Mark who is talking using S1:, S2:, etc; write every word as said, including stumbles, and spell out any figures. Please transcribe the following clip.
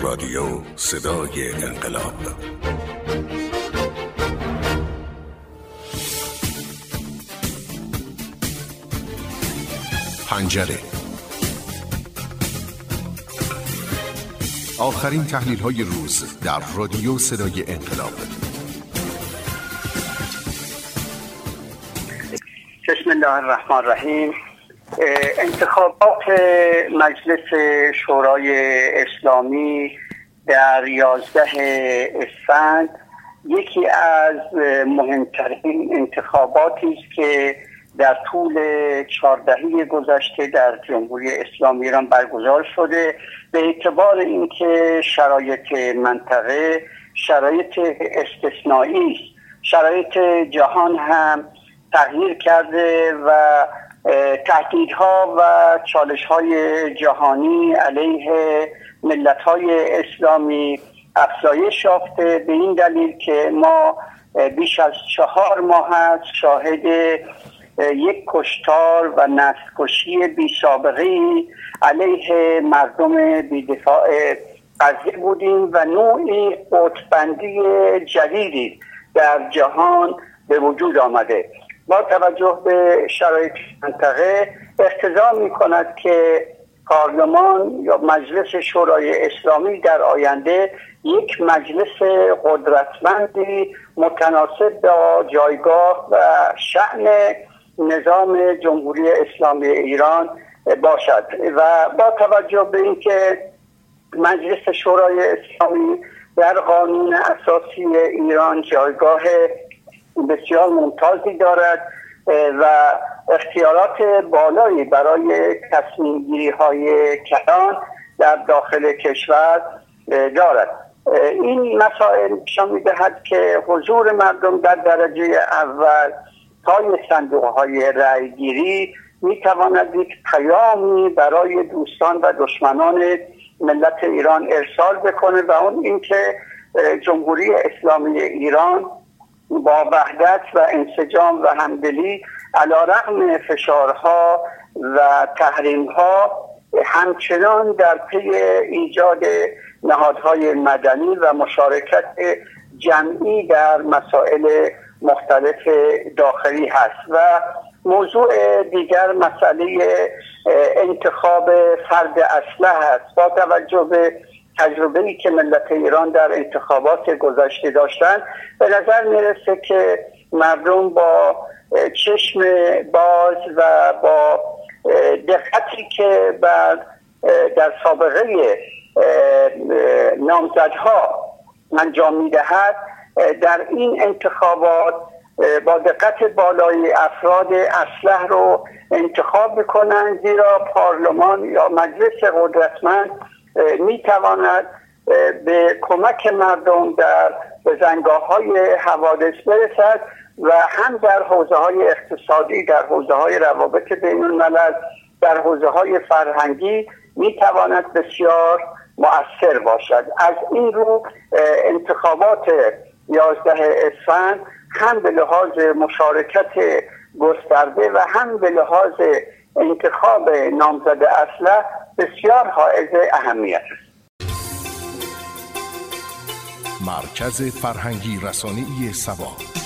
S1: رادیو صدای انقلاب. پنجره. آخرین تحلیل های روز در رادیو صدای انقلاب.
S2: بسم الله الرحمن الرحیم. انتخابات مجلس شورای اسلامی در یازده اسفند یکی از مهمترین انتخاباتی است که در طول چهار دهه گذشته در جمهوری اسلامی ایران برگزار شده، به اعتبار اینکه شرایط منطقه شرایط استثنایی است. شرایط جهان هم تغییر کرده و تهدیدها و چالش‌های جهانی علیه ملت‌های اسلامی افزایش یافته، به این دلیل که ما بیش از چهار ماه است شاهد یک کشتار و نسل‌کشی بی سابقه علیه مردم بی‌دفاع غزه بودیم و نوعی قطب‌بندی جدیدی در جهان به وجود آمده. با توجه به شرایط منطقه اقتضا می‌کند که پارلمان یا مجلس شورای اسلامی در آینده یک مجلس قدرتمندی متناسب با جایگاه و شأن نظام جمهوری اسلامی ایران باشد و با توجه به اینکه مجلس شورای اسلامی در قانون اساسی ایران جایگاه بسیار ممتازی دارد و اختیارات بالایی برای تصمیم گیری های کلان در داخل کشور دارد. این مسائل نشان می‌دهد که حضور مردم در درجه اول پای صندوق های رأی گیری می‌تواند یک پیامی برای دوستان و دشمنان ملت ایران ارسال بکنه و اون اینکه جمهوری اسلامی ایران با وحدت و انسجام و همدلی علیرغم فشارها و تحریم‌ها همچنان در پی ایجاد نهادهای مدنی و مشارکت جمعی در مسائل مختلف داخلی هست. و موضوع دیگر مسئله انتخاب فرد اسلح است. با توجه به تجربه‌ای که ملت ایران در انتخابات گذشته داشتن، به نظر میرسه که مردم با چشم باز و با دقتی که بر در سابقه نامزدها انجام میدهد در این انتخابات با دقت بالای افراد اصلح رو انتخاب بکنن، زیرا پارلمان یا مجلس قدرتمند میتواند به کمک مردم در بزنگاه‌های حوادث برسد و هم در حوزه‌های اقتصادی، در حوزه‌های روابط بین الملل، در حوزه‌های فرهنگی میتواند بسیار مؤثر باشد. از این رو انتخابات یازده اسفند هم به لحاظ مشارکت گسترده و هم به لحاظ انتخاب نامزد اسلح بسیار حائز اهمیت است.
S1: مرکز فرهنگی رسانه‌ای سبا.